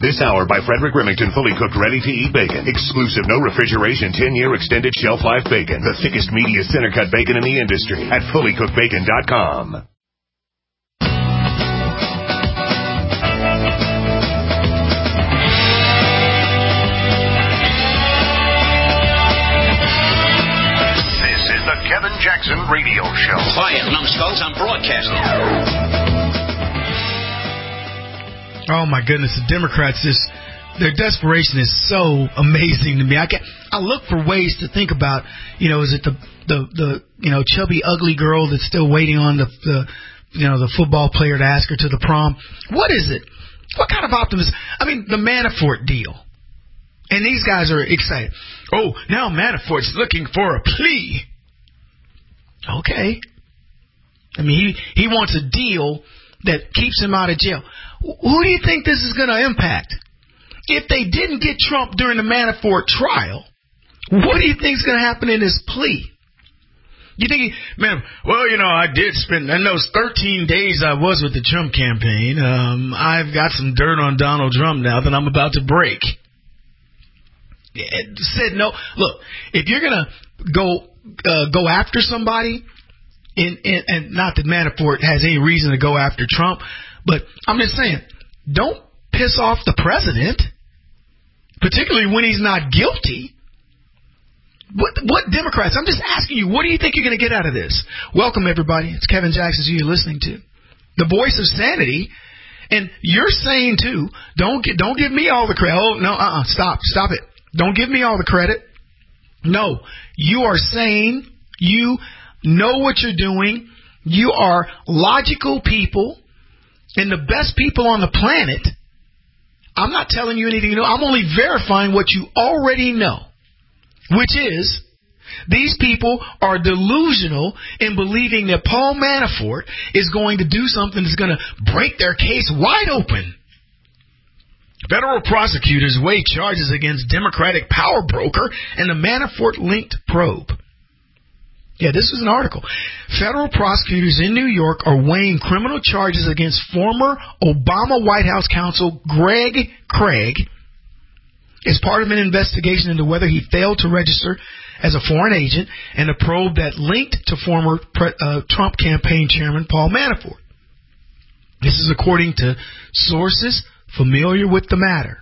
This hour by Frederick Remington, fully cooked, ready-to-eat bacon. Exclusive, no refrigeration, 10-year extended shelf life bacon. The thickest, meatiest center-cut bacon in the industry at fullycookedbacon.com. This is the Kevin Jackson Radio Show. Quiet, numbskulls, I'm broadcasting. Oh, my goodness. The Democrats, their desperation is so amazing to me. I look for ways to think about, is it the chubby, ugly girl that's still waiting on the football player to ask her to the prom? What is it? What kind of optimism? I mean, the Manafort deal. And these guys are excited. Oh, now Manafort's looking for a plea. Okay. I mean, he wants a deal that keeps him out of jail. Who do you think this is going to impact? If they didn't get Trump during the Manafort trial, what do you think is going to happen in his plea? You think, I did spend, in those 13 days I was with the Trump campaign, I've got some dirt on Donald Trump now that I'm about to break. It said no. Look, if you're going to go after somebody, and not that Manafort has any reason to go after Trump, but I'm just saying, don't piss off the president, particularly when he's not guilty. What Democrats? I'm just asking you, what do you think you're going to get out of this? Welcome, everybody. It's Kevin Jackson, who you're listening to. The voice of sanity. And you're saying, too, don't give me all the credit. Oh, no, stop it. Don't give me all the credit. No, you are saying you know what you're doing. You are logical people and the best people on the planet. I'm not telling you anything new. I'm only verifying what you already know, which is these people are delusional in believing that Paul Manafort is going to do something that's going to break their case wide open. Federal prosecutors weigh charges against Democratic power broker and the Manafort-linked probe. Yeah, this was an article. Federal prosecutors in New York are weighing criminal charges against former Obama White House counsel Greg Craig as part of an investigation into whether he failed to register as a foreign agent and a probe that linked to former Trump campaign chairman Paul Manafort. This is according to sources familiar with the matter.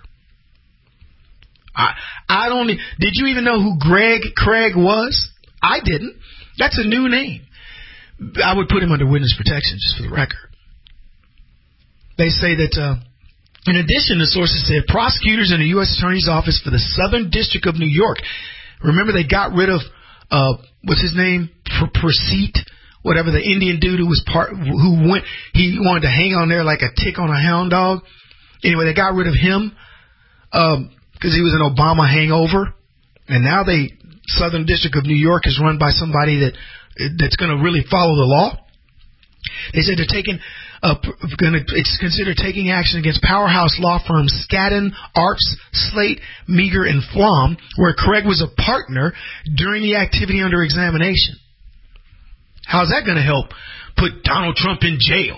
Did you even know who Greg Craig was? I didn't. That's a new name. I would put him under witness protection, just for the record. They say that, in addition, the sources said prosecutors in the U.S. Attorney's Office for the Southern District of New York, remember they got rid of, what's his name? Prasit, whatever, the Indian dude he wanted to hang on there like a tick on a hound dog. Anyway, they got rid of him, because he was an Obama hangover. And now Southern District of New York is run by somebody that's going to really follow the law. They said they're it's considered taking action against powerhouse law firms Skadden, Arps, Slate, Meagher, and Flom, where Craig was a partner during the activity under examination. How's that going to help put Donald Trump in jail?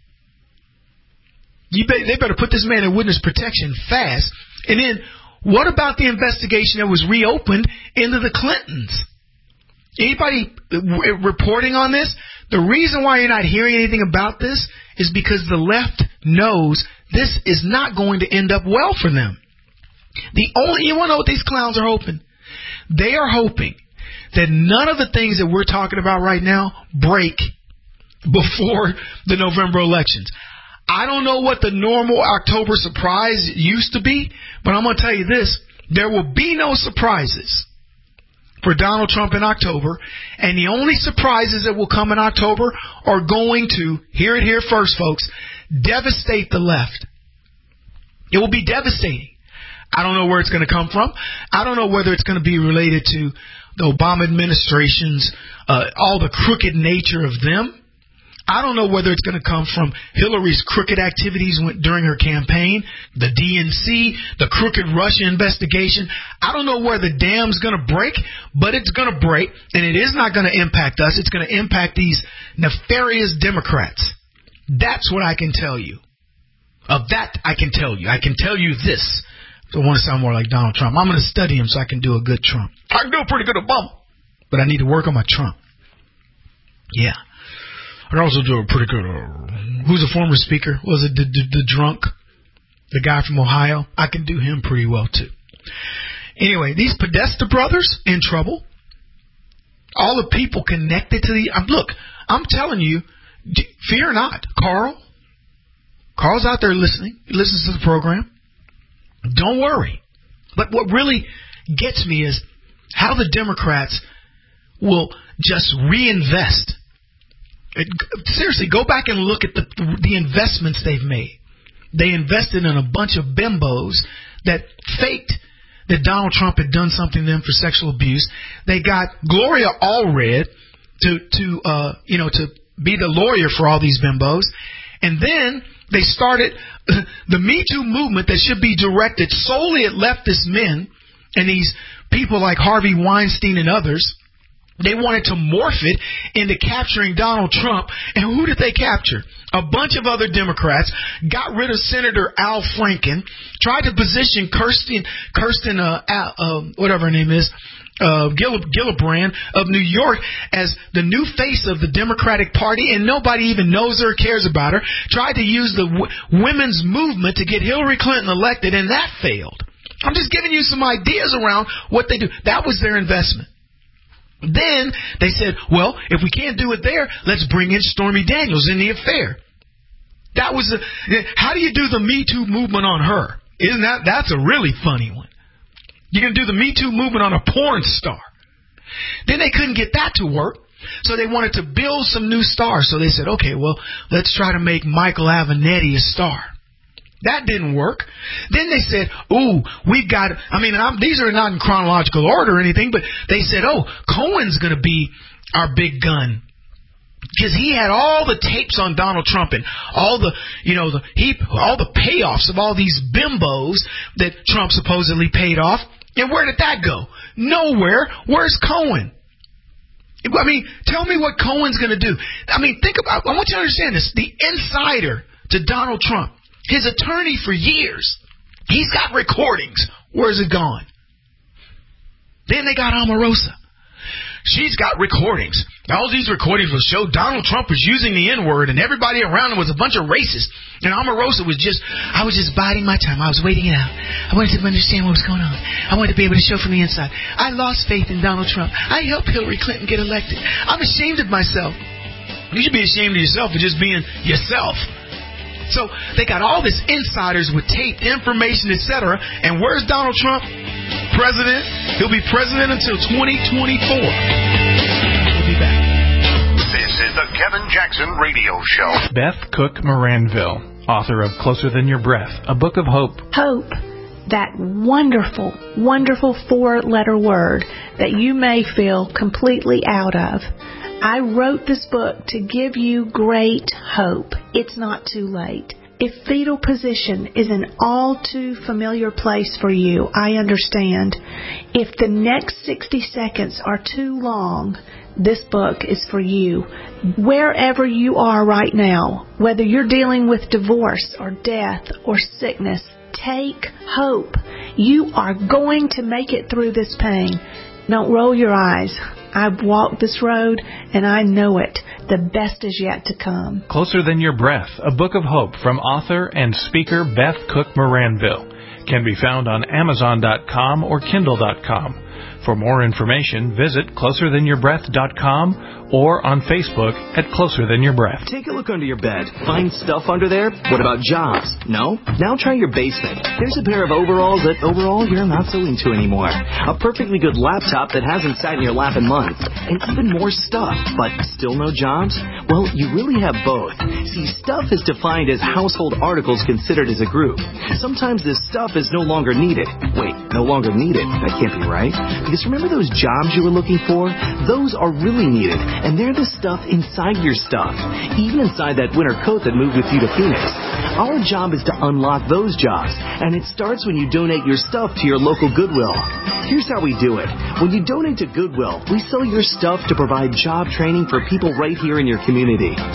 They better put this man in witness protection fast. And then, what about the investigation that was reopened into the Clintons? Anybody reporting on this? The reason why you're not hearing anything about this is because the left knows this is not going to end up well for them. You want to know what these clowns are hoping? They are hoping that none of the things that we're talking about right now break before the November elections. I don't know what the normal October surprise used to be, but I'm going to tell you this. There will be no surprises for Donald Trump in October, and the only surprises that will come in October are going to, hear it here first, folks, devastate the left. It will be devastating. I don't know where it's going to come from. I don't know whether it's going to be related to the Obama administration's, all the crooked nature of them. I don't know whether it's going to come from Hillary's crooked activities during her campaign, the DNC, the crooked Russia investigation. I don't know where the dam's going to break, but it's going to break, and it is not going to impact us. It's going to impact these nefarious Democrats. That's what I can tell you. Of that, I can tell you. I can tell you this. I don't want to sound more like Donald Trump. I'm going to study him so I can do a good Trump. I can do a pretty good Obama, but I need to work on my Trump. Yeah. I can also do a pretty good... who's a former speaker? Was it the drunk? The guy from Ohio? I can do him pretty well, too. Anyway, these Podesta brothers in trouble. All the people connected to the... Look, I'm telling you, fear not. Carl's out there listening. He listens to the program. Don't worry. But what really gets me is how the Democrats will just reinvest. Seriously, go back and look at the investments they've made. They invested in a bunch of bimbos that faked that Donald Trump had done something to them for sexual abuse. They got Gloria Allred to be the lawyer for all these bimbos. And then they started the Me Too movement that should be directed solely at leftist men and these people like Harvey Weinstein and others. They wanted to morph it into capturing Donald Trump. And who did they capture? A bunch of other Democrats, got rid of Senator Al Franken, tried to position Kirsten, whatever her name is, Gillibrand of New York as the new face of the Democratic Party, and nobody even knows her or cares about her. Tried to use the women's movement to get Hillary Clinton elected, and that failed. I'm just giving you some ideas around what they do. That was their investment. Then they said, well, if we can't do it there, let's bring in Stormy Daniels in the affair. How do you do the Me Too movement on her? That's a really funny one. You can do the Me Too movement on a porn star. Then they couldn't get that to work, so they wanted to build some new stars. So they said, okay, well, let's try to make Michael Avenatti a star. That didn't work. Then they said, these are not in chronological order or anything, but they said, Cohen's going to be our big gun. Because he had all the tapes on Donald Trump and all the payoffs of all these bimbos that Trump supposedly paid off. And where did that go? Nowhere. Where's Cohen? Tell me what Cohen's going to do. I want you to understand this. The insider to Donald Trump, his attorney for years, he's got recordings. Where's it gone? Then they got Omarosa. She's got recordings. All these recordings will show Donald Trump was using the N-word and everybody around him was a bunch of racists. And Omarosa was I was just biding my time. I was waiting it out. I wanted to understand what was going on. I wanted to be able to show from the inside. I lost faith in Donald Trump. I helped Hillary Clinton get elected. I'm ashamed of myself. You should be ashamed of yourself for just being yourself. So they got all this insiders with taped information, etc. And where's Donald Trump? President. He'll be president until 2024. We'll be back. This is the Kevin Jackson Radio Show. Beth Cook Moranville, author of Closer Than Your Breath, a book of hope. Hope, that wonderful, wonderful 4-letter word that you may feel completely out of. I wrote this book to give you great hope. It's not too late. If fetal position is an all too familiar place for you, I understand. If the next 60 seconds are too long, this book is for you. Wherever you are right now, whether you're dealing with divorce or death or sickness, take hope. You are going to make it through this pain. Don't roll your eyes. I've walked this road, and I know it. The best is yet to come. Closer Than Your Breath, a book of hope from author and speaker Beth Cook Moranville. Can be found on Amazon.com or Kindle.com. For more information, visit CloserThanYourBreath.com or on Facebook at Closer Than Your Breath. Take a look under your bed. Find stuff under there? What about jobs? No? Now try your basement. There's a pair of overalls that overall you're not so into anymore. A perfectly good laptop that hasn't sat in your lap in months. And even more stuff, but still no jobs? Well, you really have both. See, stuff is defined as household articles considered as a group. Sometimes this stuff is no longer needed. Wait, no longer needed? That can't be right. Because remember those jobs you were looking for? Those are really needed, and they're the stuff inside your stuff, even inside that winter coat that moved with you to Phoenix. Our job is to unlock those jobs, and it starts when you donate your stuff to your local Goodwill. Here's how we do it. When you donate to Goodwill, we sell your stuff to provide job training for people right here in your community.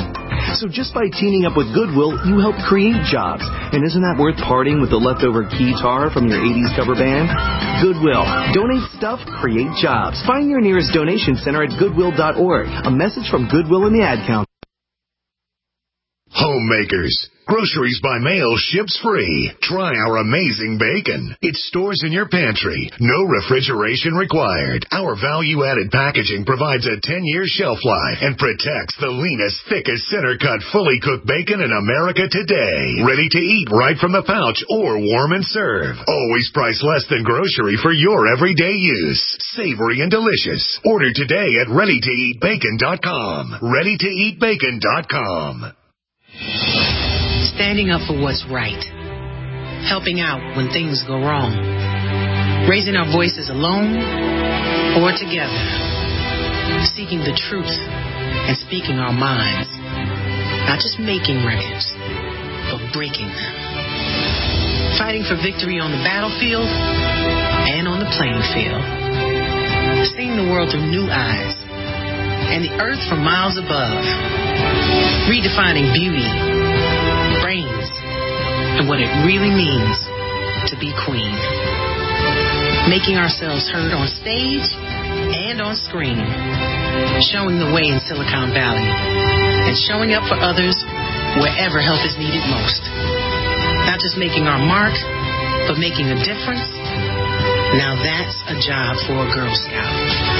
So just by teaming up with Goodwill, you help create jobs. And isn't that worth parting with the leftover guitar from your 80s cover band? Goodwill. Donate stuff, create jobs. Find your nearest donation center at goodwill.org. A message from Goodwill and the Ad Council. Homemakers. Groceries by mail ships free. Try our amazing bacon. It stores in your pantry. No refrigeration required. Our value-added packaging provides a 10-year shelf life and protects the leanest, thickest center-cut, fully cooked bacon in America today. Ready to eat right from the pouch or warm and serve. Always priced less than grocery for your everyday use. Savory and delicious. Order today at ReadyToEatBacon.com. ReadyToEatBacon.com. Standing up for what's right. Helping out when things go wrong. Raising our voices alone or together. Seeking the truth and speaking our minds. Not just making records, but breaking them. Fighting for victory on the battlefield and on the playing field. Seeing the world through new eyes and the earth from miles above. Redefining beauty, brains, and what it really means to be queen. Making ourselves heard on stage and on screen. Showing the way in Silicon Valley. And showing up for others wherever help is needed most. Not just making our mark, but making a difference. Now that's a job for a Girl Scout.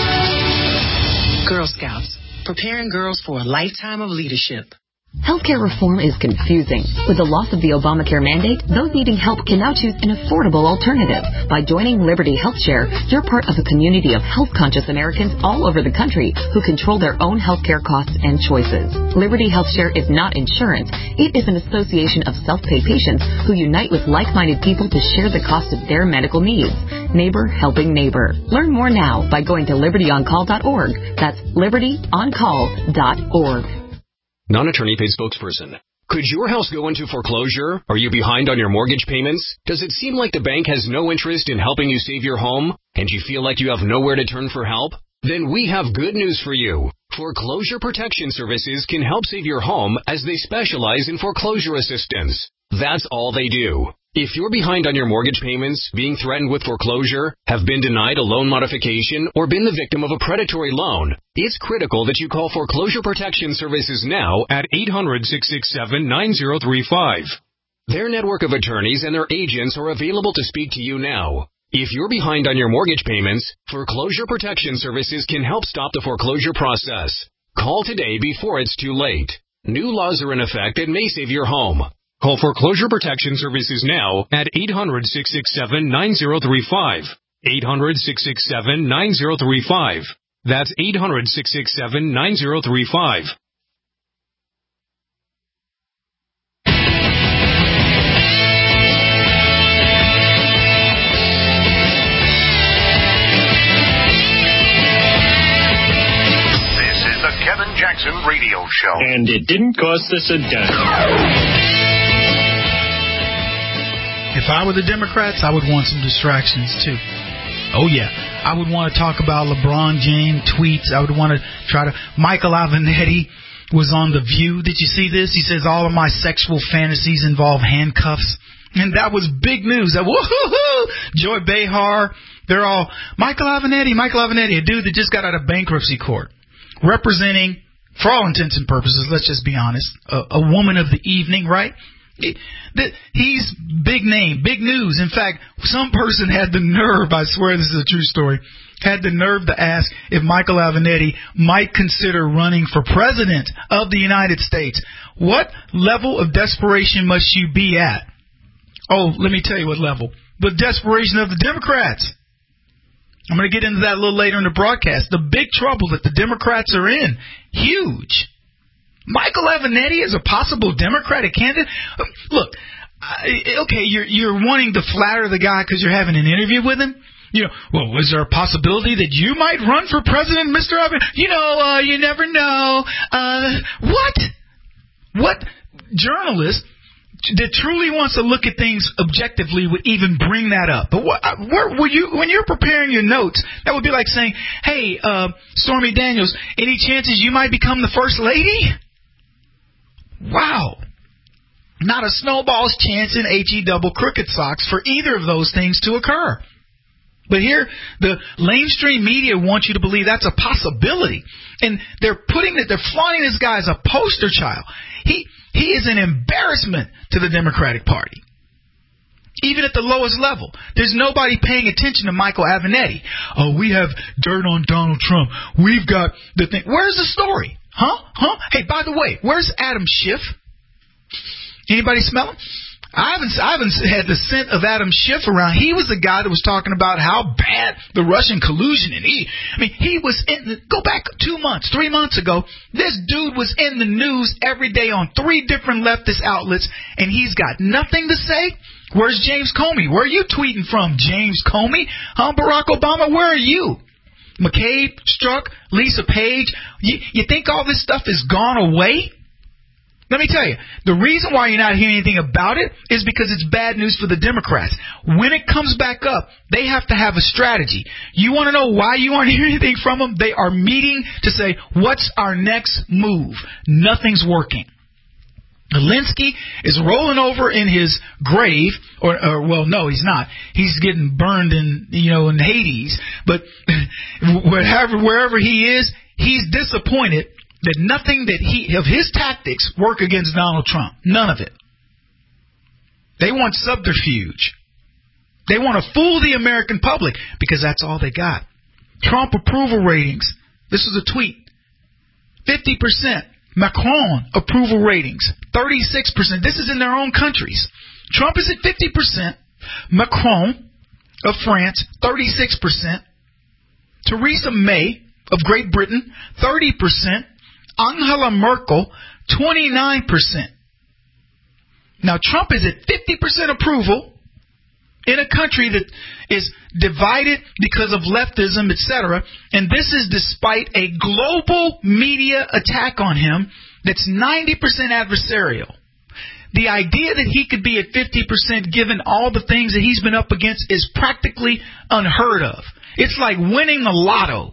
Girl Scouts, preparing girls for a lifetime of leadership. Healthcare reform is confusing. With the loss of the Obamacare mandate, those needing help can now choose an affordable alternative. By joining Liberty HealthShare, you're part of a community of health-conscious Americans all over the country who control their own healthcare costs and choices. Liberty HealthShare is not insurance. It is an association of self-pay patients who unite with like-minded people to share the cost of their medical needs. Neighbor helping neighbor. Learn more now by going to libertyoncall.org. That's libertyoncall.org. Non-attorney paid spokesperson. Could your house go into foreclosure? Are you behind on your mortgage payments? Does it seem like the bank has no interest in helping you save your home? And you feel like you have nowhere to turn for help? Then we have good news for you. Foreclosure Protection Services can help save your home as they specialize in foreclosure assistance. That's all they do. If you're behind on your mortgage payments, being threatened with foreclosure, have been denied a loan modification, or been the victim of a predatory loan, it's critical that you call Foreclosure Protection Services now at 800-667-9035. Their network of attorneys and their agents are available to speak to you now. If you're behind on your mortgage payments, Foreclosure Protection Services can help stop the foreclosure process. Call today before it's too late. New laws are in effect that may save your home. Call Foreclosure Protection Services now at 800-667-9035. 800-667-9035. That's 800-667-9035. This is the Kevin Jackson Radio Show. And it didn't cost us a dime. If I were the Democrats, I would want some distractions, too. Oh, yeah. I would want to talk about LeBron James tweets. I would want to try to... Michael Avenatti was on The View. Did you see this? He says, all of my sexual fantasies involve handcuffs. And that was big news. Woo-hoo-hoo! Joy Behar. They're all... Michael Avenatti, a dude that just got out of bankruptcy court. Representing, for all intents and purposes, let's just be honest, a woman of the evening, right? He's big name, big news. In fact, some person had the nerve, I swear this is a true story, had the nerve to ask if Michael Avenatti might consider running for president of the United States. What level of desperation must you be at? Oh, let me tell you what level. The desperation of the Democrats. I'm going to get into that a little later in the broadcast. The big trouble that the Democrats are in. Huge. Michael Avenatti is a possible Democratic candidate. Look, okay, you're wanting to flatter the guy because you're having an interview with him. You know, well, is there a possibility that you might run for president, Mr. Avenatti? You never know. What journalist that truly wants to look at things objectively would even bring that up? But when you're preparing your notes, that would be like saying, hey, Stormy Daniels, any chances you might become the first lady? Wow. Not a snowball's chance in HE double cricket socks for either of those things to occur. But here, the mainstream media wants you to believe that's a possibility. And they're flaunting this guy as a poster child. He is an embarrassment to the Democratic Party. Even at the lowest level. There's nobody paying attention to Michael Avenatti. Oh, we have dirt on Donald Trump. We've got the thing. Where's the story? Huh? Hey, by the way, where's Adam Schiff? Anybody smell him? I haven't had the scent of Adam Schiff around. He was the guy that was talking about how bad the Russian collusion and he was go back 2 months, 3 months ago. This dude was in the news every day on 3 different leftist outlets, and he's got nothing to say. Where's James Comey? Where are you tweeting from, James Comey? Huh, Barack Obama? Where are you? McCabe, Strzok, Lisa Page. You think all this stuff is gone away? Let me tell you, the reason why you're not hearing anything about it is because it's bad news for the Democrats. When it comes back up, they have to have a strategy. You want to know why you aren't hearing anything from them? They are meeting to say, what's our next move? Nothing's working. Alinsky is rolling over in his grave, or well, no, he's not. He's getting burned in Hades. But wherever he is, he's disappointed that nothing of his tactics work against Donald Trump. None of it. They want subterfuge. They want to fool the American public because that's all they got. Trump approval ratings. This is a tweet. 50%. Macron approval ratings. 36%. This is in their own countries. Trump is at 50%. Macron of France, 36%. Theresa May of Great Britain, 30%. Angela Merkel, 29%. Now, Trump is at 50% approval in a country that is divided because of leftism, etc. And this is despite a global media attack on him that's 90% adversarial. The idea that he could be at 50% given all the things that he's been up against is practically unheard of. It's like winning the lotto.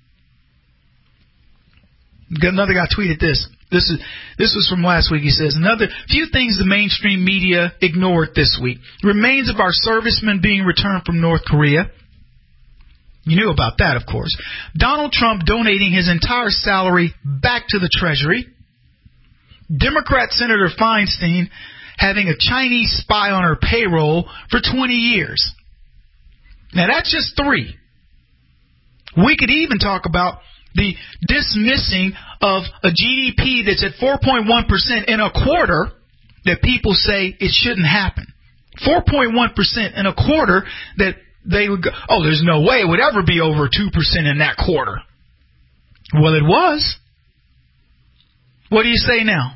Another guy tweeted this. This was from last week. He says, another few things the mainstream media ignored this week. Remains of our servicemen being returned from North Korea. You knew about that, of course. Donald Trump donating his entire salary back to the Treasury. Democrat Senator Feinstein having a Chinese spy on her payroll for 20 years. Now, that's just 3. We could even talk about the dismissing of a GDP that's at 4.1% in a quarter that people say it shouldn't happen. 4.1% in a quarter that they would go, oh, there's no way it would ever be over 2% in that quarter. Well, it was. What do you say now?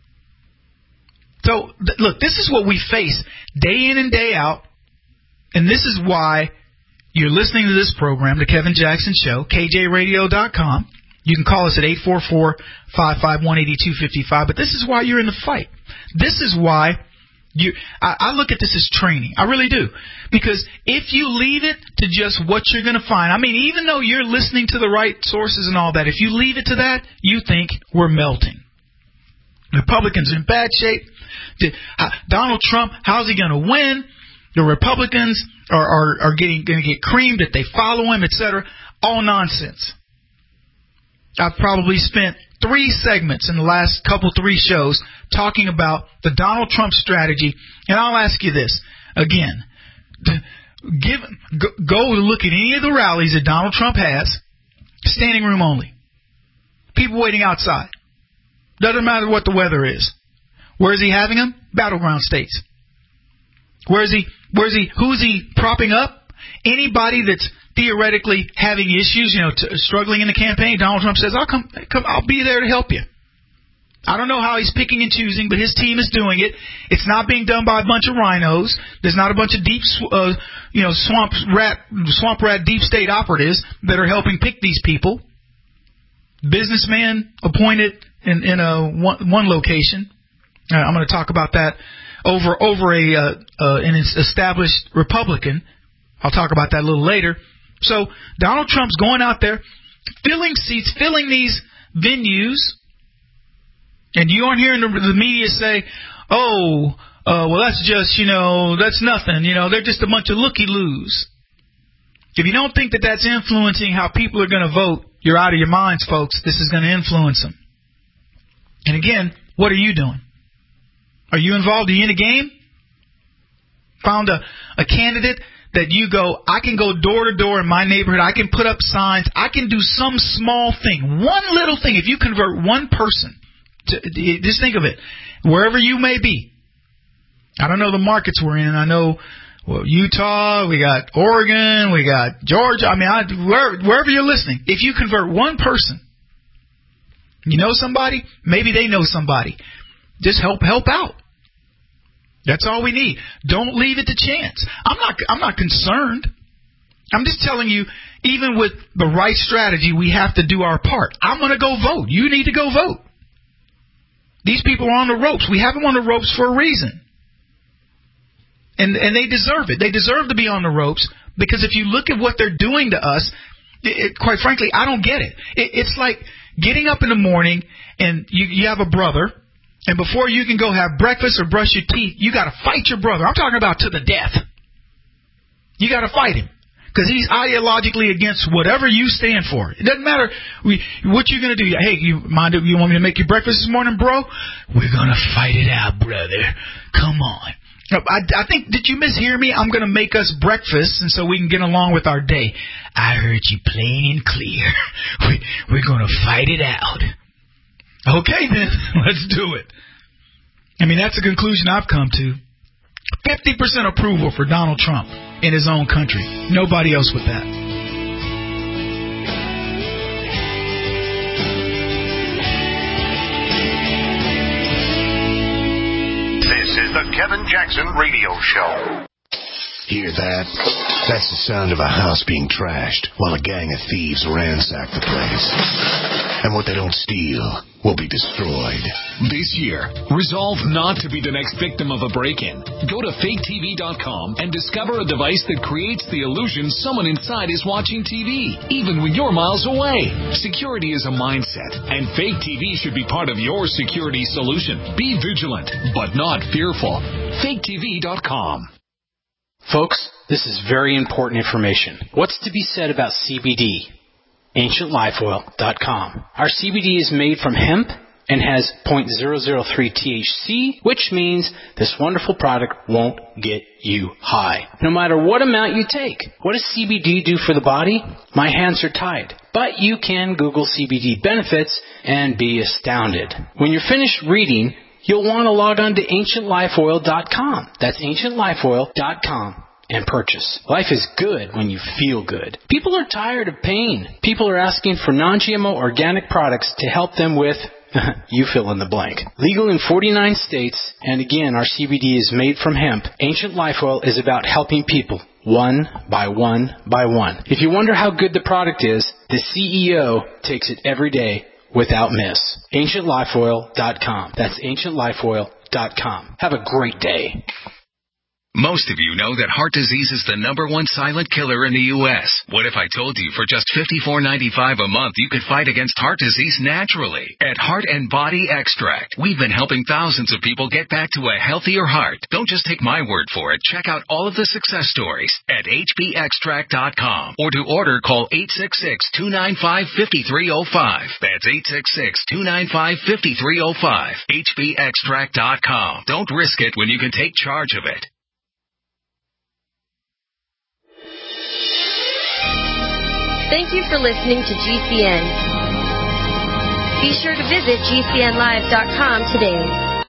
So, look, this is what we face day in and day out, and this is why you're listening to this program, The Kevin Jackson Show, KJRadio.com. You can call us at 844-551-8255, but this is why you're in the fight. This is why I look at this as training. I really do. Because if you leave it to just what you're going to find, I mean, even though you're listening to the right sources and all that, if you leave it to that, you think we're melting. Republicans are in bad shape. Donald Trump, how's he going to win? The Republicans are going to get creamed if they follow him, etc. All nonsense. I've probably spent 3 segments in the last 3 shows talking about the Donald Trump strategy, and I'll ask you this again. Go look at any of the rallies that Donald Trump has, standing room only. People waiting outside. Doesn't matter what the weather is. Where is he having them? Battleground states. Who's he propping up? Anybody that's theoretically having issues, struggling in the campaign. Donald Trump says, I'll be there to help you. I don't know how he's picking and choosing, but his team is doing it. It's not being done by a bunch of rhinos. There's not a bunch of deep, swamp rat deep state operatives that are helping pick these people. Businessman appointed in one location. I'm going to talk about that over an established Republican. I'll talk about that a little later. So Donald Trump's going out there, filling seats, filling these venues, And you aren't hearing the media say, well, that's just, that's nothing. They're just a bunch of looky-loos. If you don't think that that's influencing how people are going to vote, you're out of your minds, folks. This is going to influence them. And again, what are you doing? Are you involved? Are you in a game? Found a candidate that you go, I can go door to door in my neighborhood. I can put up signs. I can do some small thing. One little thing. If you convert one person, just think of it. Wherever you may be. I don't know the markets we're in. I know Utah, we got Oregon, we got Georgia. Wherever you're listening. If you convert one person, you know somebody, maybe they know somebody. Just help out. That's all we need. Don't leave it to chance. I'm not concerned. I'm just telling you, even with the right strategy, we have to do our part. I'm going to go vote. You need to go vote. These people are on the ropes. We have them on the ropes for a reason. And they deserve it. They deserve to be on the ropes, because if you look at what they're doing to us, quite frankly, I don't get it. It's like getting up in the morning and you have a brother, and before you can go have breakfast or brush your teeth, you got to fight your brother. I'm talking about to the death. You got to fight him because he's ideologically against whatever you stand for. It doesn't matter what you're going to do. Hey, you want me to make you breakfast this morning, bro? We're going to fight it out, brother. Come on. I think, did you mishear me? I'm going to make us breakfast, and so we can get along with our day. I heard you plain and clear. We're going to fight it out. Okay, then. Let's do it. That's a conclusion I've come to. 50% approval for Donald Trump in his own country. Nobody else with that. This is the Kevin Jackson Radio Show. Hear that? That's the sound of a house being trashed while a gang of thieves ransack the place. And what they don't steal will be destroyed. This year, resolve not to be the next victim of a break-in. Go to faketv.com and discover a device that creates the illusion someone inside is watching TV, even when you're miles away. Security is a mindset, and Fake TV should be part of your security solution. Be vigilant, but not fearful. faketv.com. Folks, this is very important information. What's to be said about CBD? AncientLifeOil.com. Our CBD is made from hemp and has 0.003 THC, which means this wonderful product won't get you high, no matter what amount you take. What does CBD do for the body? My hands are tied. But you can Google CBD benefits and be astounded. When you're finished reading, you'll want to log on to AncientLifeOil.com. That's AncientLifeOil.com and purchase. Life is good when you feel good. People are tired of pain. People are asking for non-GMO organic products to help them with, you fill in the blank. Legal in 49 states, and again, our CBD is made from hemp. Ancient Life Oil is about helping people one by one by one. If you wonder how good the product is, the CEO takes it every day without miss. AncientLifeOil.com. That's AncientLifeOil.com. Have a great day. Most of you know that heart disease is the #1 silent killer in the U.S. What if I told you for just $54.95 a month you could fight against heart disease naturally? At Heart and Body Extract, we've been helping thousands of people get back to a healthier heart. Don't just take my word for it. Check out all of the success stories at hbextract.com. Or to order, call 866-295-5305. That's 866-295-5305. hbextract.com. Don't risk it when you can take charge of it. Thank you for listening to GCN. Be sure to visit GCNlive.com today.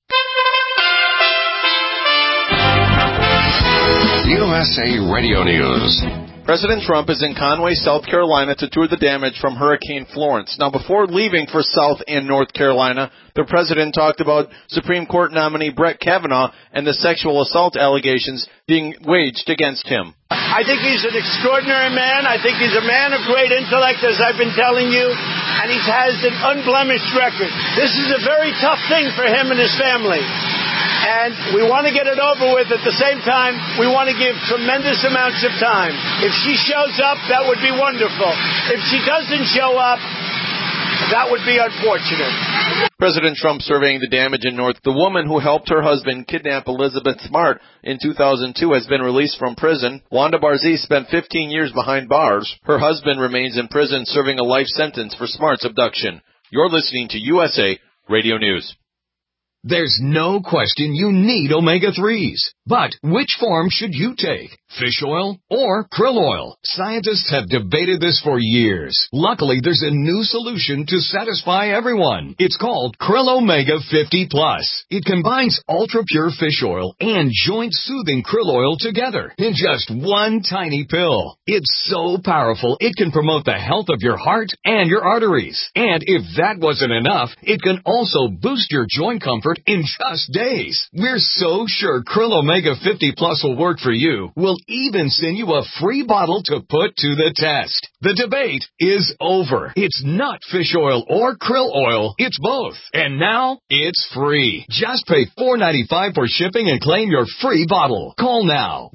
USA Radio News. President Trump is in Conway, South Carolina to tour the damage from Hurricane Florence. Now, before leaving for South and North Carolina, the president talked about Supreme Court nominee Brett Kavanaugh and the sexual assault allegations being waged against him. I think he's an extraordinary man. I think he's a man of great intellect, as I've been telling you, and he has an unblemished record. This is a very tough thing for him and his family. And we want to get it over with. At the same time, we want to give tremendous amounts of time. If she shows up, that would be wonderful. If she doesn't show up, That would be unfortunate. President Trump surveying the damage in North. The woman who helped her husband kidnap Elizabeth Smart in 2002 has been released from prison. Wanda Barzee spent 15 years behind bars. Her husband remains in prison serving a life sentence for Smart's abduction. You're listening to USA Radio News. There's no question you need omega-3s. But which form should you take? Fish oil or krill oil? Scientists have debated this for years. Luckily, there's a new solution to satisfy everyone. It's called Krill Omega 50 Plus. It combines ultra-pure fish oil and joint-soothing krill oil together in just one tiny pill. It's so powerful, it can promote the health of your heart and your arteries. And if that wasn't enough, it can also boost your joint comfort in just days. We're so sure Krill Omega 50 Plus will work for you. We'll even send you a free bottle to put to the test. The debate is over. It's not fish oil or krill oil. It's both. And now, it's free. Just pay $4.95 for shipping and claim your free bottle. Call now.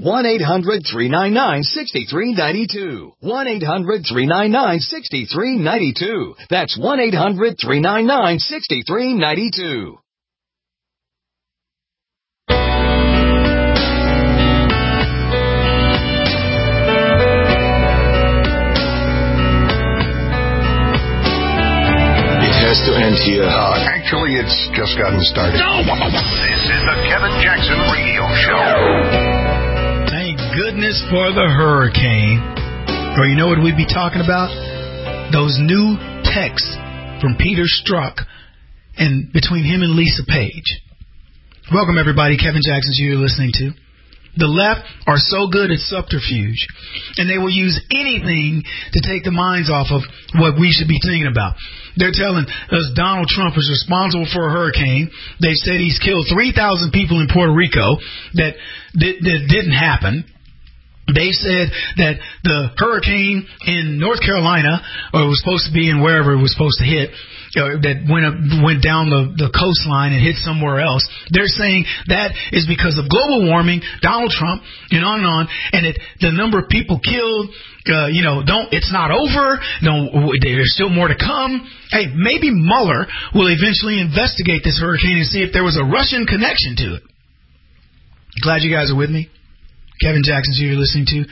1-800-399-6392. 1-800-399-6392. That's 1-800-399-6392. To end here. Actually, it's just gotten started. This is the Kevin Jackson Radio Show. Thank goodness for the hurricane. Or you know what we'd be talking about? Those new texts from Peter Strzok and between him and Lisa Page. Welcome, everybody. Kevin Jackson's you're listening to. The left are so good at subterfuge, and they will use anything to take the minds off of what we should be thinking about. They're telling us Donald Trump is responsible for a hurricane. They said he's killed 3,000 people in Puerto Rico. That didn't happen. They said that the hurricane in North Carolina, or it was supposed to be in wherever it was supposed to hit, that went down the coastline and hit somewhere else. They're saying that is because of global warming, Donald Trump, and on, and the number of people killed. It's not over. No, there's still more to come. Hey, maybe Mueller will eventually investigate this hurricane and see if there was a Russian connection to it. Glad you guys are with me. Kevin Jackson's who you're listening to.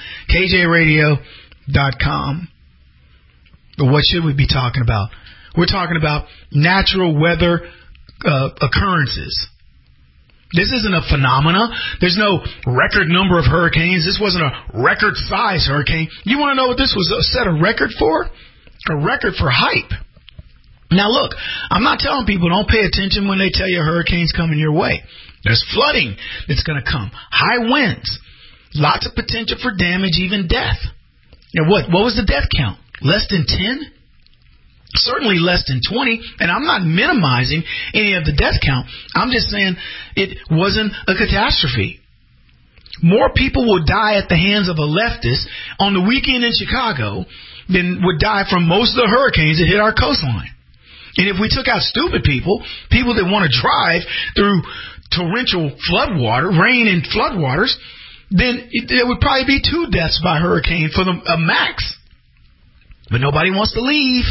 KJRadio.com. But what should we be talking about? We're talking about natural weather occurrences. This isn't a phenomena. There's no record number of hurricanes. This wasn't a record-size hurricane. You want to know what this was set a record for? A record for hype. Now, look, I'm not telling people don't pay attention when they tell you a hurricane's coming your way. There's flooding that's going to come. High winds. Lots of potential for damage, even death. Now, what was the death count? Less than 10? Certainly less than 20, and I'm not minimizing any of the death count. I'm just saying it wasn't a catastrophe. More people will die at the hands of a leftist on the weekend in Chicago than would die from most of the hurricanes that hit our coastline. And if we took out stupid people that want to drive through torrential floodwater, rain and floodwaters, then there would probably be 2 deaths by hurricane for a max. But nobody wants to leave.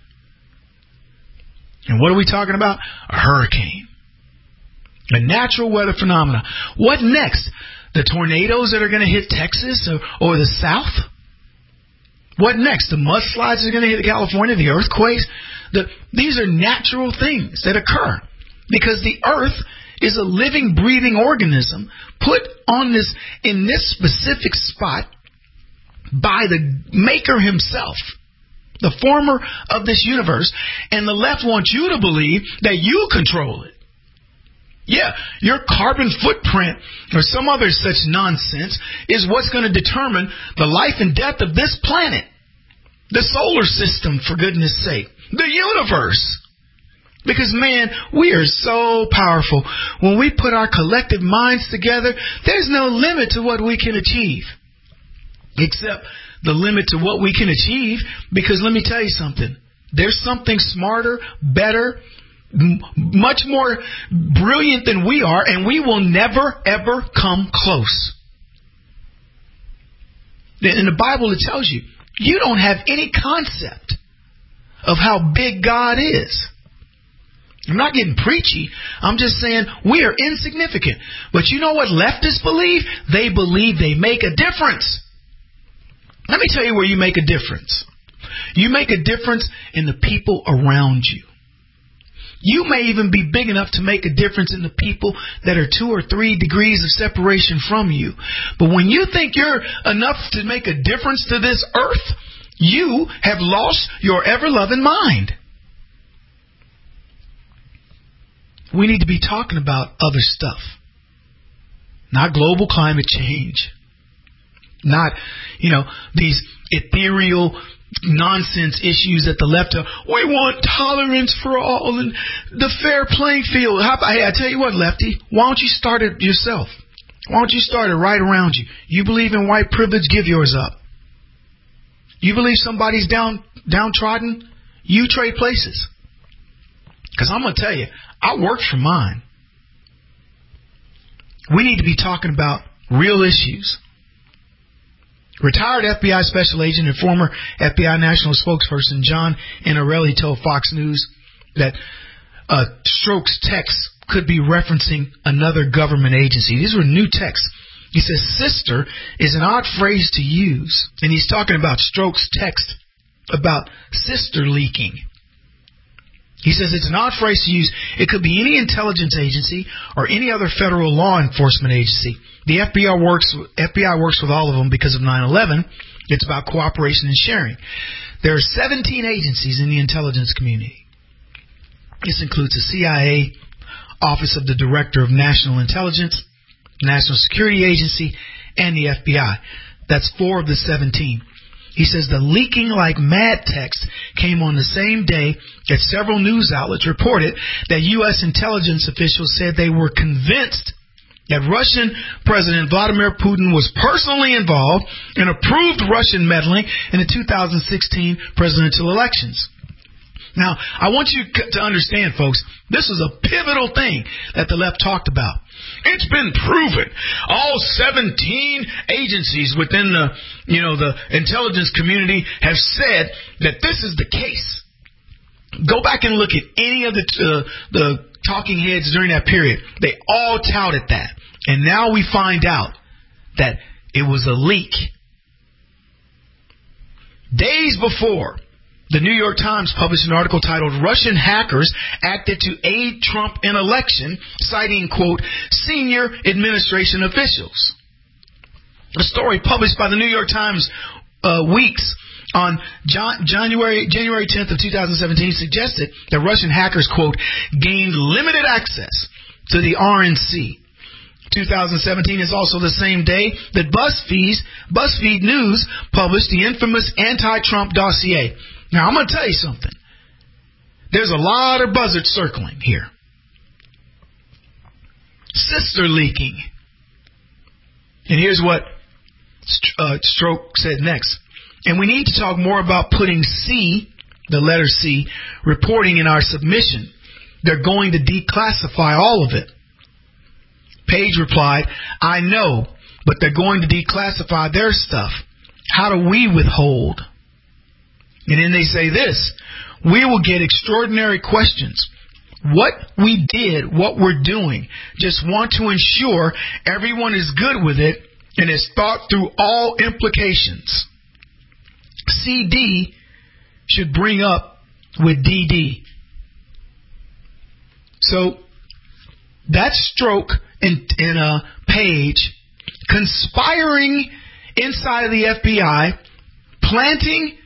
And what are we talking about? A hurricane. A natural weather phenomena. What next? The tornadoes that are going to hit Texas or the South? What next? The mudslides that are going to hit California, the earthquakes? These are natural things that occur because the earth is a living, breathing organism put on in this specific spot by the Maker himself, the former of this universe, and the left wants you to believe that you control it. Yeah, your carbon footprint or some other such nonsense is what's going to determine the life and death of this planet, the solar system, for goodness sake, the universe. Because, man, we are so powerful. When we put our collective minds together, there's no limit to what we can achieve. Except the limit to what we can achieve, because let me tell you something. There's something smarter, better, much more brilliant than we are, and we will never, ever come close. In the Bible, it tells you, you don't have any concept of how big God is. I'm not getting preachy. I'm just saying we are insignificant. But you know what leftists believe? They believe they make a difference. Let me tell you where you make a difference. You make a difference in the people around you. You may even be big enough to make a difference in the people that are 2 or 3 degrees of separation from you. But when you think you're enough to make a difference to this earth, you have lost your ever-loving mind. We need to be talking about other stuff. Not global climate change. Not, these ethereal nonsense issues that the left are. We want tolerance for all and the fair playing field. Hey, I tell you what, lefty, why don't you start it yourself? Why don't you start it right around you? You believe in white privilege, give yours up. You believe somebody's downtrodden, you trade places. Because I'm going to tell you, I worked for mine. We need to be talking about real issues. Retired FBI special agent and former FBI national spokesperson John Iannarelli told Fox News that Strzok's texts could be referencing another government agency. These were new texts. He says sister is an odd phrase to use, and he's talking about Strzok's text about sister leaking. He says it's an odd phrase to use. It could be any intelligence agency or any other federal law enforcement agency. The FBI works with all of them because of 9/11. It's about cooperation and sharing. There are 17 agencies in the intelligence community. This includes the CIA, Office of the Director of National Intelligence, National Security Agency, and the FBI. That's 4 of the 17. He says the leaking like mad text came on the same day that several news outlets reported that U.S. intelligence officials said they were convinced that Russian President Vladimir Putin was personally involved and approved Russian meddling in the 2016 presidential elections. Now, I want you to understand, folks, this is a pivotal thing that the left talked about. It's been proven. All 17 agencies within the intelligence community have said that this is the case. Go back and look at any of the talking heads during that period. They all touted that. And now we find out that it was a leak. Days before, the New York Times published an article titled Russian Hackers Acted to Aid Trump in Election, citing, quote, senior administration officials. A story published by the New York Times Weeks on January 10th of 2017 suggested that Russian hackers, quote, gained limited access to the RNC. 2017 is also the same day that BuzzFeed News published the infamous anti-Trump dossier. Now, I'm going to tell you something. There's a lot of buzzards circling here. Sister leaking. And here's what Strzok said next. And we need to talk more about putting C, the letter C, reporting in our submission. They're going to declassify all of it. Page replied, I know, but they're going to declassify their stuff. How do we withhold? And then they say this, we will get extraordinary questions. What we did, what we're doing, just want to ensure everyone is good with it and has thought through all implications. CD should bring up with DD. So that's Strzok in a Page conspiring inside of the FBI, planting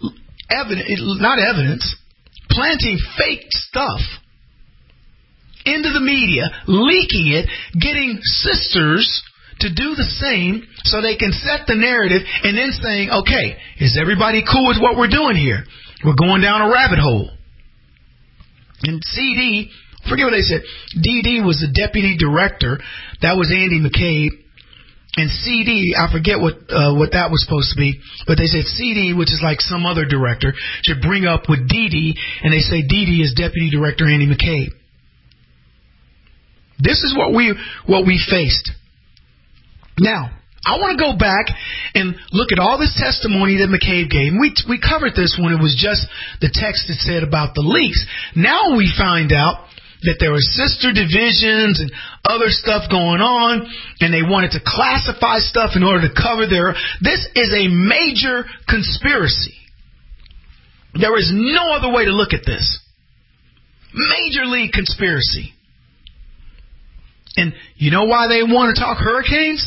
planting fake stuff into the media, leaking it, getting sisters to do the same so they can set the narrative and then saying, okay, is everybody cool with what we're doing here? We're going down a rabbit hole. And CD, forget what they said, DD was the deputy director. That was Andy McCabe. And CD, I forget what that was supposed to be, but they said CD, which is like some other director, should bring up with DD, and they say DD is Deputy Director Andy McCabe. This is what we faced. Now, I want to go back and look at all this testimony that McCabe gave. And we covered this when it was just the text that said about the leaks. Now we find out that there were sister divisions and other stuff going on, and they wanted to classify stuff in order to cover their... This is a major conspiracy. There is no other way to look at this. Major league conspiracy. And you know why they want to talk hurricanes?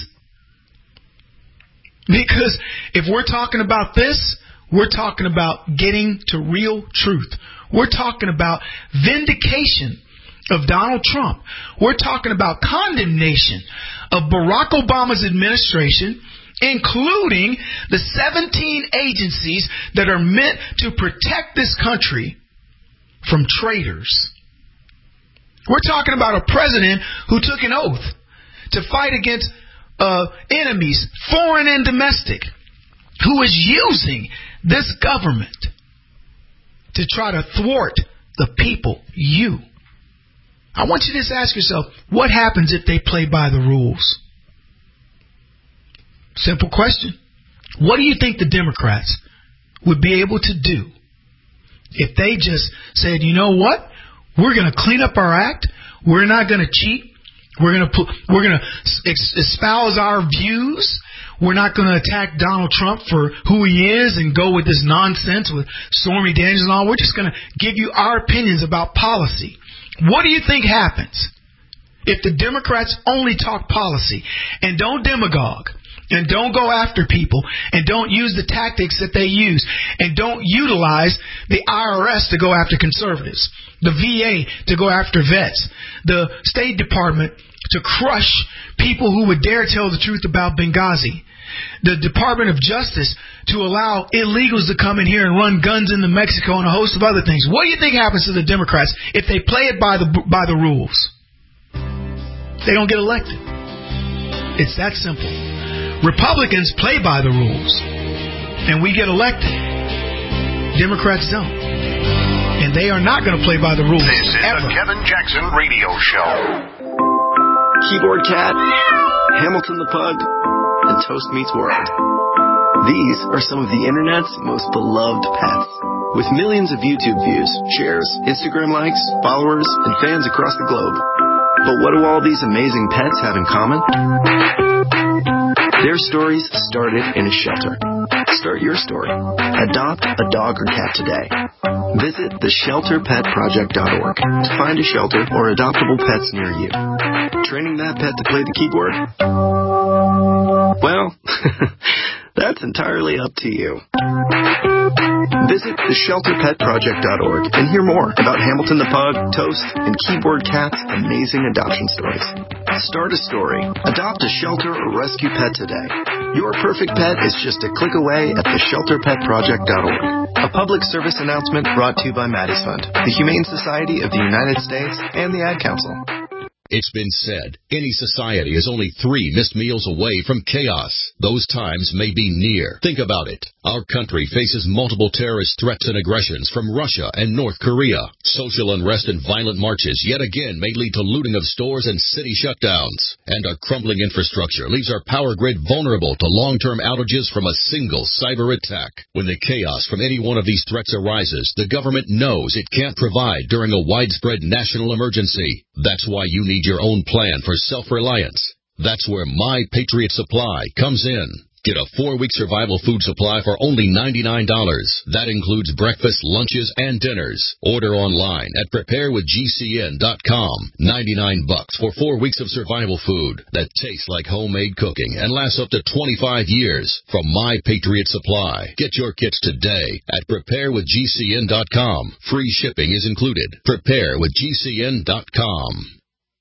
Because if we're talking about this, we're talking about getting to real truth. We're talking about vindication of Donald Trump. We're talking about condemnation of Barack Obama's administration, including the 17 agencies that are meant to protect this country from traitors. We're talking about a president who took an oath to fight against enemies, foreign and domestic, who is using this government to try to thwart the people, you. I want you to just ask yourself, what happens if they play by the rules? Simple question. What do you think the Democrats would be able to do if they just said, you know what? We're going to clean up our act. We're not going to cheat. We're going to espouse our views. We're not going to attack Donald Trump for who he is and go with this nonsense with Stormy Daniels and all. We're just going to give you our opinions about policy. What do you think happens if the Democrats only talk policy and don't demagogue and don't go after people and don't use the tactics that they use and don't utilize the IRS to go after conservatives, the VA to go after vets, the State Department to crush people who would dare tell the truth about Benghazi, the Department of Justice to allow illegals to come in here and run guns into Mexico and a host of other things? What do you think happens to the Democrats if they play it by the rules? They don't get elected. It's that simple. Republicans play by the rules, and we get elected. Democrats don't. And they are not going to play by the rules. This is the Kevin Jackson Radio Show. Keyboard Cat, Hamilton the Pug, and Toast Meets World. These are some of the internet's most beloved pets. With millions of YouTube views, shares, Instagram likes, followers, and fans across the globe. But what do all these amazing pets have in common? Their stories started in a shelter. Start your story. Adopt a dog or cat today. Visit theshelterpetproject.org to find a shelter or adoptable pets near you. Training that pet to play the keyboard? Well, that's entirely up to you. Visit theshelterpetproject.org and hear more about Hamilton the Pug, Toast, and Keyboard Cat's amazing adoption stories. Start a story. Adopt a shelter or rescue pet today. Your perfect pet is just a click away at theshelterpetproject.org. A public service announcement brought to you by Maddie's Fund, the Humane Society of the United States, and the Ad Council. It's been said, any society is only 3 missed meals away from chaos. Those times may be near. Think about it. Our country faces multiple terrorist threats and aggressions from Russia and North Korea. Social unrest and violent marches yet again may lead to looting of stores and city shutdowns. And our crumbling infrastructure leaves our power grid vulnerable to long-term outages from a single cyber attack. When the chaos from any one of these threats arises, the government knows it can't provide during a widespread national emergency. That's why you need your own plan for self-reliance. That's where My Patriot Supply comes in. Get a 4-week survival food supply for only $99. That includes breakfast, lunches, and dinners. Order online at preparewithgcn.com. $99 for 4 weeks of survival food that tastes like homemade cooking and lasts up to 25 years from My Patriot Supply. Get your kits today at preparewithgcn.com. Free shipping is included. Preparewithgcn.com.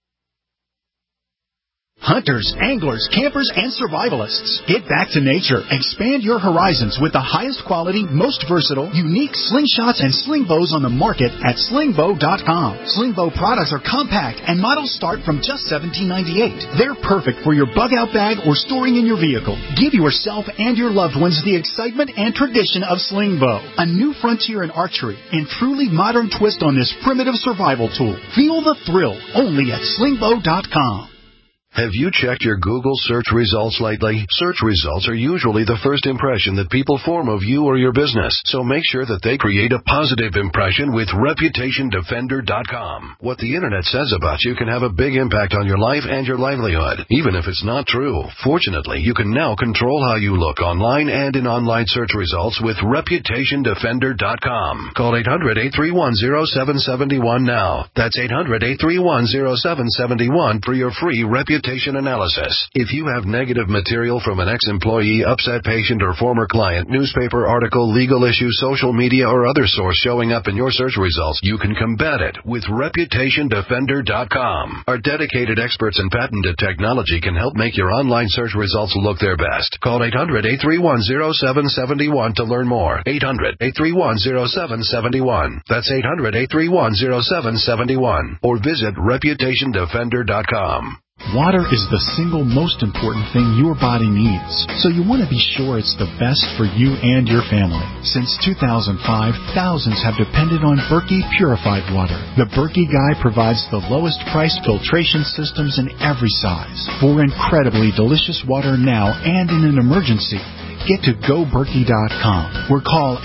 Hunters, anglers, campers, and survivalists. Get back to nature. Expand your horizons with the highest quality, most versatile, unique slingshots and sling bows on the market at slingbow.com. Slingbow products are compact and models start from just $17.98. They're perfect for your bug out bag or storing in your vehicle. Give yourself and your loved ones the excitement and tradition of Slingbow, a new frontier in archery and truly modern twist on this primitive survival tool. Feel the thrill only at slingbow.com. Have you checked your Google search results lately? Search results are usually the first impression that people form of you or your business, so make sure that they create a positive impression with ReputationDefender.com. What the internet says about you can have a big impact on your life and your livelihood, even if it's not true. Fortunately, you can now control how you look online and in online search results with ReputationDefender.com. Call 800-831-0771 now. That's 800-831-0771 for your free reputation analysis. If you have negative material from an ex-employee, upset patient, or former client, newspaper article, legal issue, social media, or other source showing up in your search results, you can combat it with ReputationDefender.com. Our dedicated experts in patented technology can help make your online search results look their best. Call 800-831-0771 to learn more. 800-831-0771. That's 800-831-0771. Or visit ReputationDefender.com. Water is the single most important thing your body needs, so you want to be sure it's the best for you and your family. Since 2005, thousands have depended on Berkey purified water. The Berkey Guy provides the lowest price filtration systems in every size for incredibly delicious water now and in an emergency. Get to GoBerkey.com or call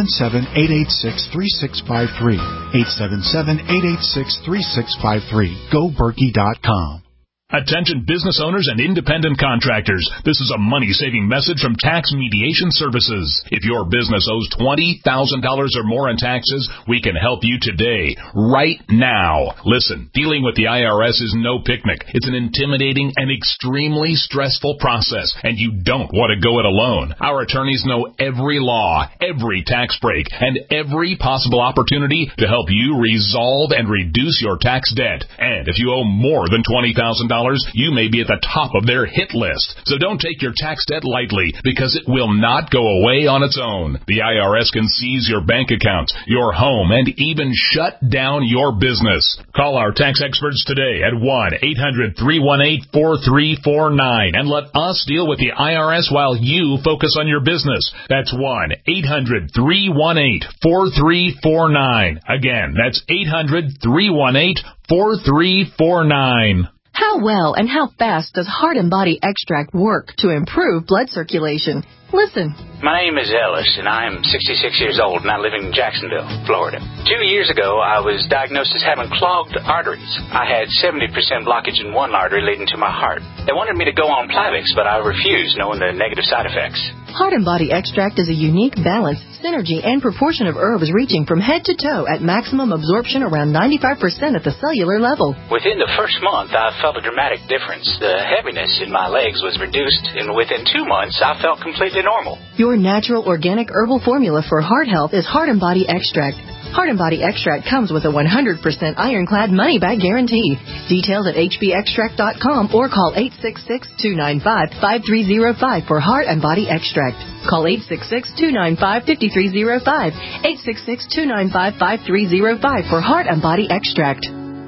877-886-3653. 877-886-3653. GoBerkey.com. Attention business owners and independent contractors. This is a money-saving message from Tax Mediation Services. If your business owes $20,000 or more in taxes, we can help you today, right now. Listen, dealing with the IRS is no picnic. It's an intimidating and extremely stressful process, and you don't want to go it alone. Our attorneys know every law, every tax break, and every possible opportunity to help you resolve and reduce your tax debt. And if you owe more than $20,000, you may be at the top of their hit list. So don't take your tax debt lightly, because it will not go away on its own. The IRS can seize your bank accounts, your home, and even shut down your business. Call our tax experts today at 1-800-318-4349 and let us deal with the IRS while you focus on your business. That's 1-800-318-4349. Again, that's 800-318-4349. How well and how fast does Heart and Body Extract work to improve blood circulation? Listen. My name is Ellis, and I am 66 years old, and I live in Jacksonville, Florida. 2 years ago, I was diagnosed as having clogged arteries. I had 70% blockage in one artery leading to my heart. They wanted me to go on Plavix, but I refused, knowing the negative side effects. Heart and Body Extract is a unique balance, synergy, and proportion of herbs reaching from head to toe at maximum absorption around 95% at the cellular level. Within the first month, I felt a dramatic difference. The heaviness in my legs was reduced, and within 2 months, I felt completely normal. Your natural organic herbal formula for heart health is Heart and Body Extract. Heart and Body Extract comes with a 100% ironclad money-back guarantee. Details at hbextract.com or call 866-295-5305 for Heart and Body Extract. Call 866-295-5305. 866-295-5305 for Heart and Body Extract.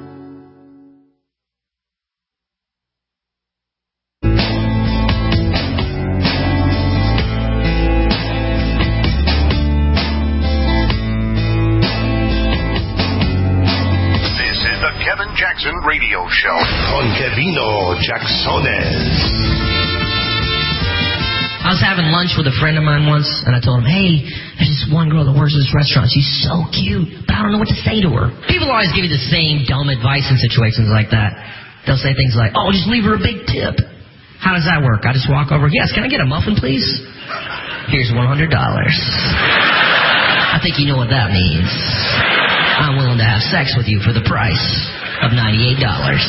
Jackson Radio Show con Kevino Jacksones. I was having lunch with a friend of mine once, and I told him, hey, there's this one girl that works at this restaurant. She's so cute, but I don't know what to say to her. People always give you the same dumb advice in situations like that. They'll say things like, oh, just leave her a big tip. How does that work? I just walk over, yes, can I get a muffin, please? Here's $100. I think you know what that means. I'm willing to have sex with you for the price of $98.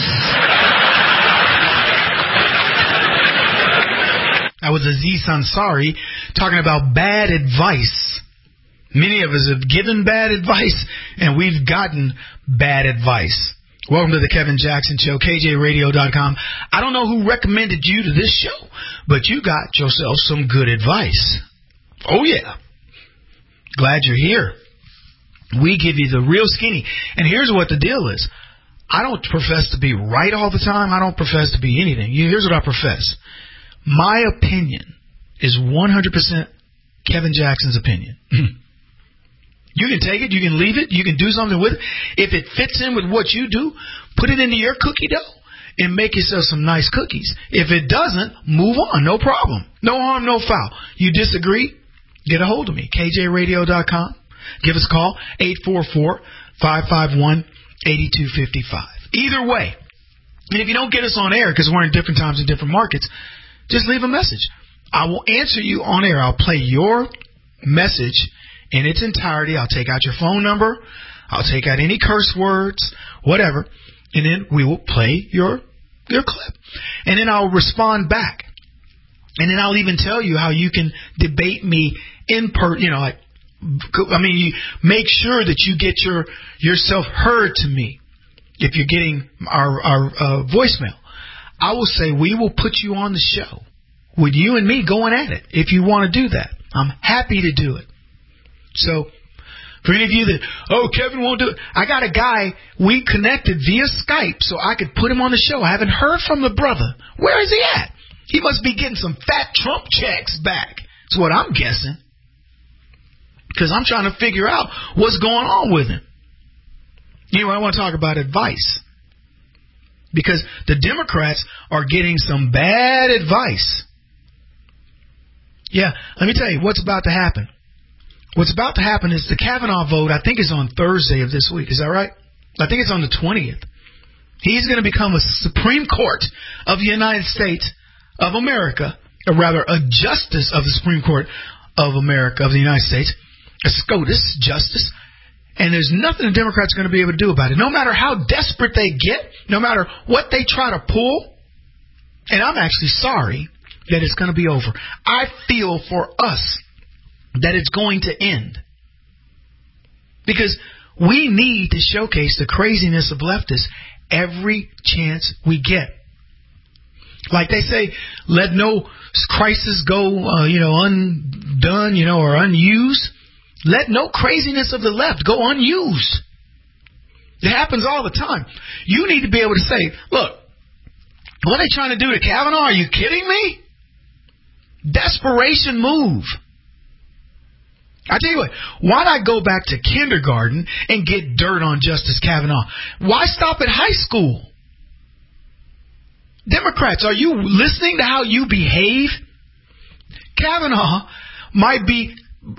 That was Aziz Ansari talking about bad advice. Many of us have given bad advice, and we've gotten bad advice. Welcome to the Kevin Jackson Show, KJRadio.com. I don't know who recommended you to this show, but you got yourself some good advice. Oh, yeah. Glad you're here. We give you the real skinny. And here's what the deal is. I don't profess to be right all the time. I don't profess to be anything. Here's what I profess. My opinion is 100% Kevin Jackson's opinion. You can take it. You can leave it. You can do something with it. If it fits in with what you do, put it into your cookie dough and make yourself some nice cookies. If it doesn't, move on. No problem. No harm, no foul. You disagree? Get a hold of me. KJRadio.com. Give us a call. 844-551-8255. Either way. And if you don't get us on air because we're in different times in different markets, just leave a message. I will answer you on air. I'll play your message in its entirety. I'll take out your phone number. I'll take out any curse words, whatever, and then we will play your clip. And then I'll respond back. And then I'll even tell you how you can debate me in make sure that you get yourself heard to me if you're getting our voicemail. I will say we will put you on the show with you and me going at it if you want to do that. I'm happy to do it. So, for any of you that, Kevin won't do it. I got a guy, we connected via Skype so I could put him on the show. I haven't heard from the brother. Where is he at? He must be getting some fat Trump checks back. That's what I'm guessing. Because I'm trying to figure out what's going on with him. Anyway, I want to talk about advice. Because the Democrats are getting some bad advice. Yeah, let me tell you what's about to happen. What's about to happen is the Kavanaugh vote, I think, is on Thursday of this week. Is that right? I think it's on the 20th. He's going to become a Supreme Court of the United States of America, or rather a justice of the Supreme Court of America, of the United States, a SCOTUS justice, and there's nothing the Democrats are going to be able to do about it. No matter how desperate they get, no matter what they try to pull, and I'm actually sorry that it's going to be over. I feel for us that it's going to end. Because we need to showcase the craziness of leftists every chance we get. Like they say, let no crisis go, undone, or unused. Let no craziness of the left go unused. It happens all the time. You need to be able to say, look, what are they trying to do to Kavanaugh? Are you kidding me? Desperation move. I tell you what, why not go back to kindergarten and get dirt on Justice Kavanaugh? Why stop at high school? Democrats, are you listening to how you behave? Kavanaugh might be,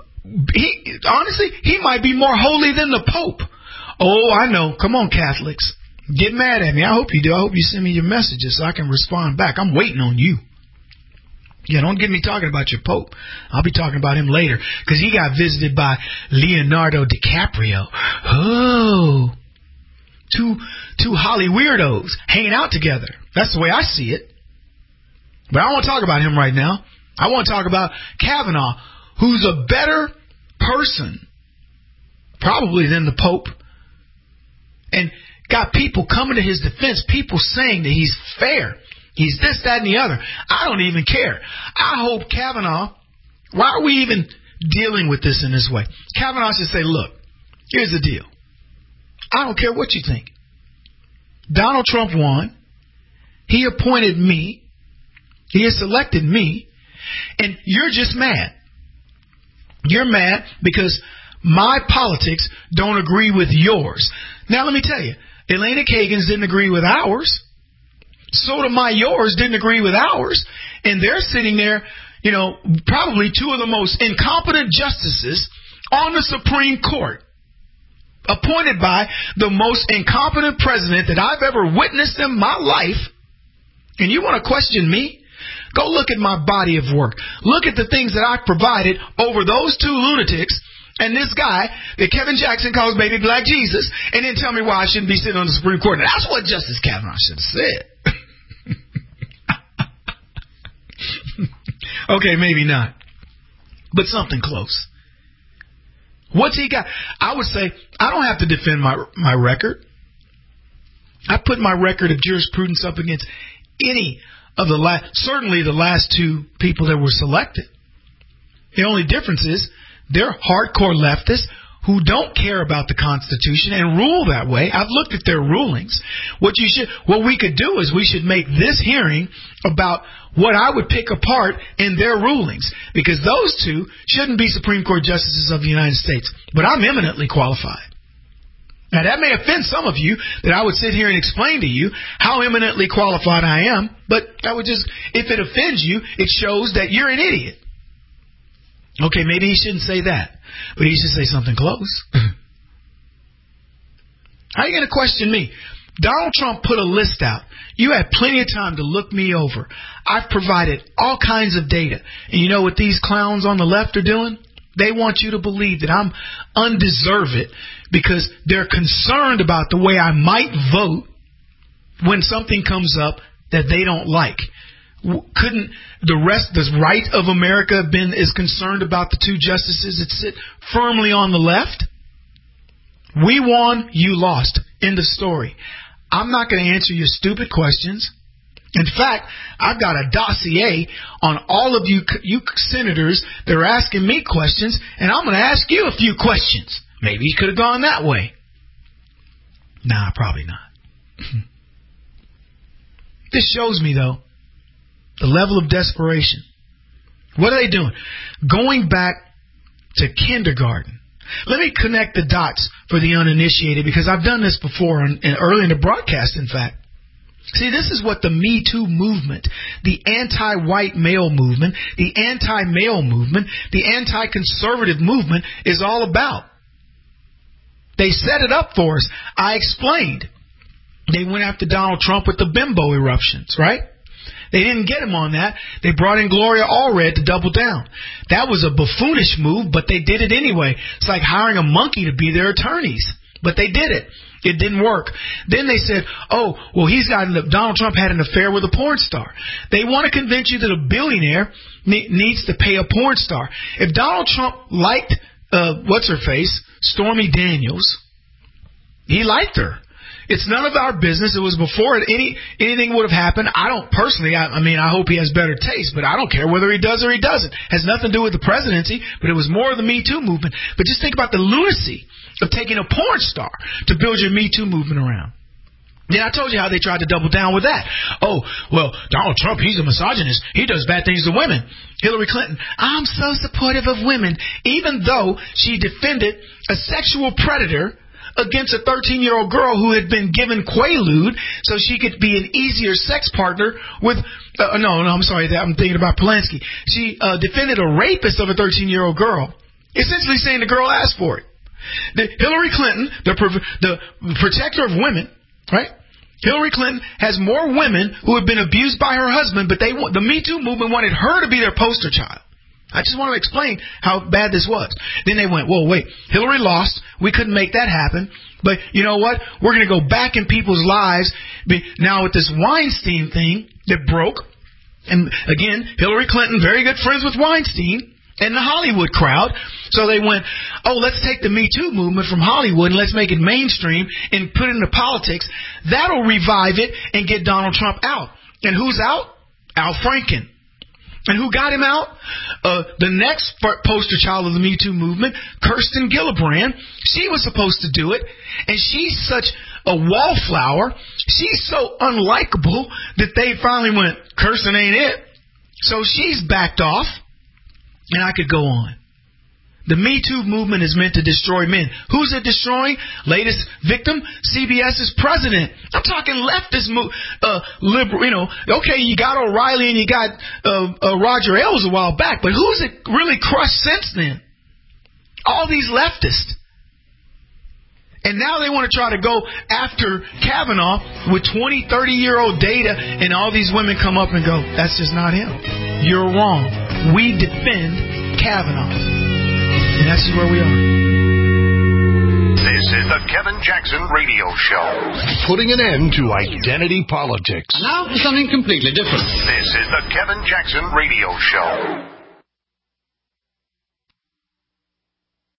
he might be more holy than the Pope. Oh, I know. Come on, Catholics. Get mad at me. I hope you do. I hope you send me your messages so I can respond back. I'm waiting on you. Yeah, don't get me talking about your Pope. I'll be talking about him later because he got visited by Leonardo DiCaprio. Oh, two Holly weirdos hanging out together. That's the way I see it. But I don't want to talk about him right now. I want to talk about Kavanaugh, who's a better person, probably, than the Pope, and got people coming to his defense, people saying that he's fair. He's this, that, and the other. I don't even care. I hope Kavanaugh, why are we even dealing with this in this way? Kavanaugh should say, look, here's the deal. I don't care what you think. Donald Trump won. He appointed me. He has selected me. And you're just mad. You're mad because my politics don't agree with yours. Now, let me tell you, Elena Kagan's didn't agree with ours. Sotomayor's didn't agree with ours. And they're sitting there, probably two of the most incompetent justices on the Supreme Court, appointed by the most incompetent president that I've ever witnessed in my life. And you want to question me? Go look at my body of work. Look at the things that I've provided over those two lunatics and this guy that Kevin Jackson calls baby black Jesus, and then tell me why I shouldn't be sitting on the Supreme Court. Now, that's what Justice Kavanaugh should have said. Okay, maybe not. But something close. What's he got? I would say I don't have to defend my record. I put my record of jurisprudence up against any of certainly the last two people that were selected. The only difference is they're hardcore leftists who don't care about the Constitution and rule that way. I've looked at their rulings. What we could do is we should make this hearing about what I would pick apart in their rulings, because those two shouldn't be Supreme Court justices of the United States. But I'm eminently qualified. Now, that may offend some of you that I would sit here and explain to you how eminently qualified I am, but if it offends you, it shows that you're an idiot. Okay, maybe he shouldn't say that, but he should say something close. How are you going to question me? Donald Trump put a list out. You had plenty of time to look me over. I've provided all kinds of data. And you know what these clowns on the left are doing? They want you to believe that I'm undeserved because they're concerned about the way I might vote when something comes up that they don't like. Couldn't the right of America have been as concerned about the two justices that sit firmly on the left? We won, you lost. End of story. I'm not going to answer your stupid questions. In fact, I've got a dossier on all of you senators that are asking me questions, and I'm going to ask you a few questions. Maybe you could have gone that way. Nah, probably not. This shows me, though, the level of desperation. What are they doing? Going back to kindergarten. Let me connect the dots for the uninitiated, because I've done this before, early in the broadcast, in fact. See, this is what the Me Too movement, the anti-white male movement, the anti-male movement, the anti-conservative movement is all about. They set it up for us. I explained. They went after Donald Trump with the bimbo eruptions, right? They didn't get him on that. They brought in Gloria Allred to double down. That was a buffoonish move, but they did it anyway. It's like hiring a monkey to be their attorneys. But they did it. It didn't work. Then they said, Donald Trump had an affair with a porn star. They want to convince you that a billionaire needs to pay a porn star. If Donald Trump liked, what's-her-face, Stormy Daniels, he liked her. It's none of our business. It was before anything would have happened. I don't personally, I hope he has better taste, but I don't care whether he does or he doesn't. It has nothing to do with the presidency, but it was more of the Me Too movement. But just think about the lunacy of taking a porn star to build your Me Too movement around. Then I told you how they tried to double down with that. Oh, well, Donald Trump, he's a misogynist. He does bad things to women. Hillary Clinton, I'm so supportive of women, even though she defended a sexual predator against a 13-year-old girl who had been given Quaalude so she could be an easier sex partner with... I'm sorry, I'm thinking about Polanski. She defended a rapist of a 13-year-old girl, essentially saying the girl asked for it. Hillary Clinton, the protector of women, right? Hillary Clinton has more women who have been abused by her husband, but the Me Too movement wanted her to be their poster child. I just want to explain how bad this was. Then they went, well, wait, Hillary lost. We couldn't make that happen. But you know what? We're going to go back in people's lives. Now with this Weinstein thing that broke, and again, Hillary Clinton, very good friends with Weinstein and the Hollywood crowd. So they went, let's take the Me Too movement from Hollywood and let's make it mainstream and put it into politics. That'll revive it and get Donald Trump out. And who's out? Al Franken. And who got him out? The next poster child of the Me Too movement, Kirsten Gillibrand. She was supposed to do it. And she's such a wallflower. She's so unlikable that they finally went, Kirsten ain't it. So she's backed off. And I could go on. The Me Too movement is meant to destroy men. Who's it destroying? Latest victim? CBS's president. I'm talking leftist liberal. Okay, you got O'Reilly and you got Roger Ailes a while back, but who's it really crushed since then? All these leftists. And now they want to try to go after Kavanaugh with 20, 30-year-old data, and all these women come up and go, that's just not him. You're wrong. We defend Kavanaugh. And that's where we are. This is the Kevin Jackson Radio Show. Putting an end to identity politics. And now for something completely different. This is the Kevin Jackson Radio Show.